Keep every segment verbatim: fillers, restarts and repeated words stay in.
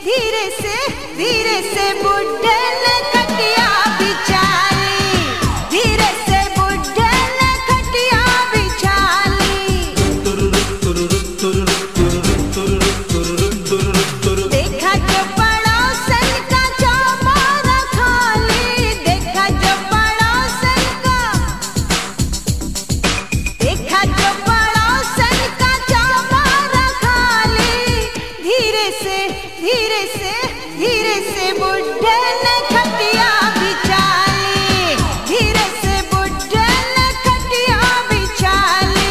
धीरे से धीरे से बुढ़े ने खटिया बिछाली, धीरे से बुढ़े ने खटिया बिछाली। देखा जो पड़ोसन का चौबारा खाली, देखा जो पड़ोसन का, देखा जो पड़ोसन का चौबारा खाली। धीरे से धीरे से धीरे से बुढ़े ने खटिया बिछाली, धीरे से बुढ़े ने खटिया बिछाली।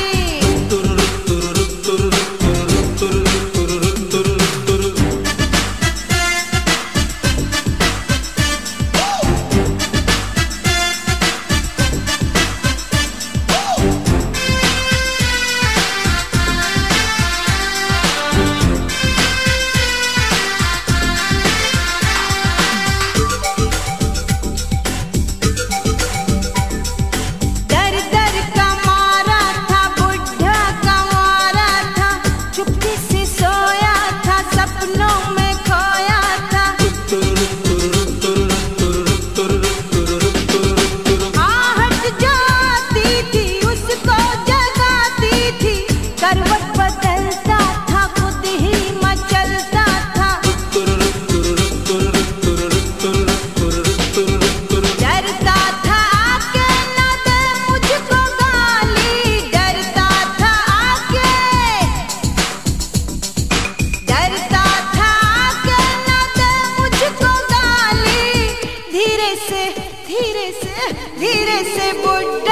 धीरे से धीरे से बुढ़ा